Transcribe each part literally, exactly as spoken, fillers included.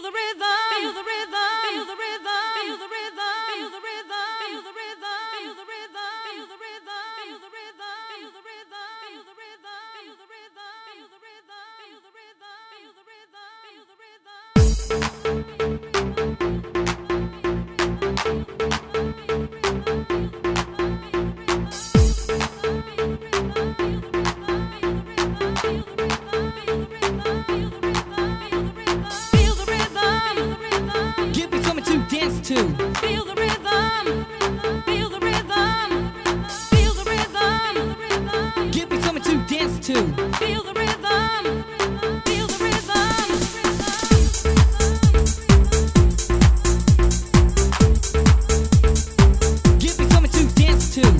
the rhythm, feel the rhythm, feel the rhythm, feel the rhythm, feel the rhythm, feel the rhythm, feel the rhythm, feel the rhythm, feel the rhythm, feel the rhythm, feel the rhythm, feel the rhythm, feel the rhythm, feel the rhythm, feel the rhythm, feel the rhythm. Feel the rhythm, feel the rhythm, feel the rhythm. Give me something to dance to. Feel the rhythm, feel the rhythm. Give me something to dance to.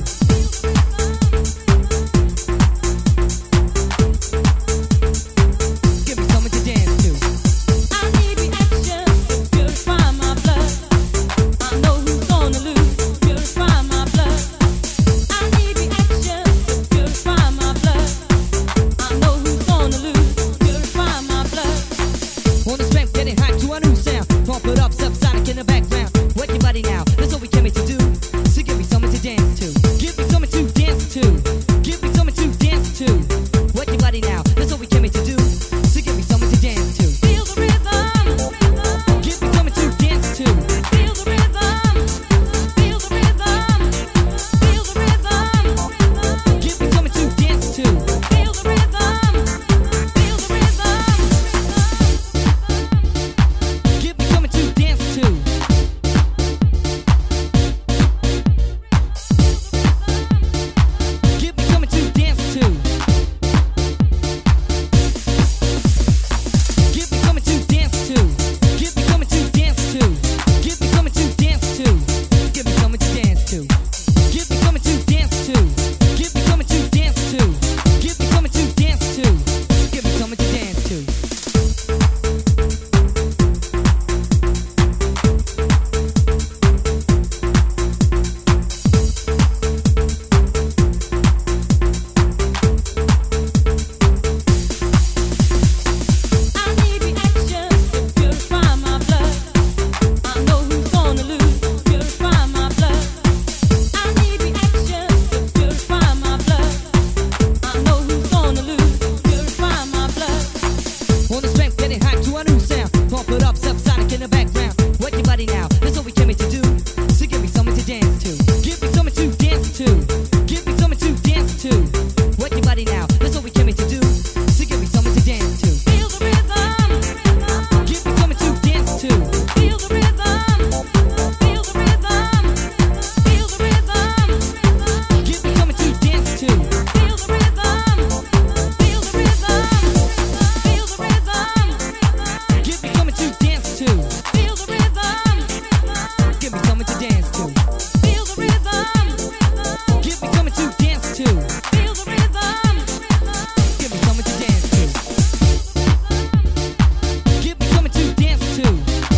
Give me something to dance to. I need reaction to purify my blood. I know who's gonna lose. Purify my blood. I need reaction to purify my blood. I know who's gonna lose. Purify my blood. On the strength, getting hyped to a new sound. Pump it up, subsonic in the background. Wet your body now. That's what we came here to do. So give me something to dance to. Give me something to dance to. Give me something to dance to. Wet your body now. That's what we came here to do. So give me something to dance to. Feel the rhythm. Give me something to dance to. Feel the rhythm. Feel the rhythm. Feel the rhythm. Give me something to dance to. Feel the rhythm. Feel the rhythm. Give me something to dance to. Give me something to dance to. Give me something to dance to. Give me something to dance to. Give me something to dance to. Give me something to dance to. Give me something to dance to. Give me something to dance to. Give me something to dance to. Give me something to dance to. I need reaction to purify my blood. I know who's gonna lose. Purify my blood. I need reaction to purify my blood. I know who's gonna lose. Purify my blood. On the strength, getting hyped to a new sound. Pump it up, subsonic in the background. Wet your body now. That's what we came here to do. So give me something to dance to. Give me something to dance to. Give me something to dance to. Wet your body now. That's what we came here to do. So give me something to dance to. Feel the rhythm. Give me something to dance to. Feel the rhythm. Feel the rhythm. Feel the rhythm. Give me something to dance to. Feel the rhythm. Feel the rhythm. Feel the rhythm. Give me something to dance to. Feel the rhythm. Give me something to dance to. Feel the rhythm. Give me something to dance to. Feel the rhythm. Give me something to dance to. Give me something to dance to.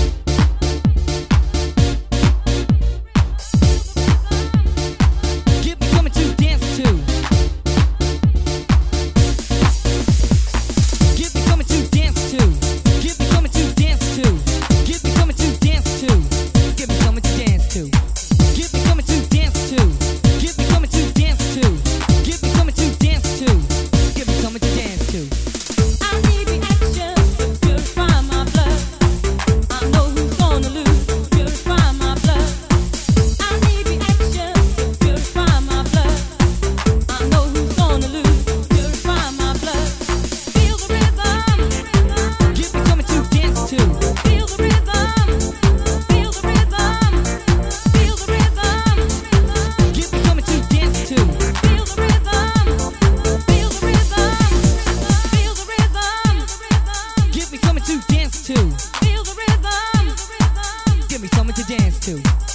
Give me something to dance to. Give me something to dance to. Give me something to dance to. Give me something to dance to. Give me something to dance to. Give me something to dance to. Give me something to dance to. Give me something to dance to. Give me something to dance to. I need reaction to purify my blood. I know who's gonna lose. Purify my blood. I need reaction to purify my blood. I know who's gonna lose. Purify my blood. Feel the rhythm. Give me something to dance to. Feel the rhythm. Feel the rhythm. Feel the rhythm. Give me something to dance to. Feel the rhythm. Feel the rhythm. Feel the rhythm. Give me something to dance to. Feel the rhythm. Give me something to dance to.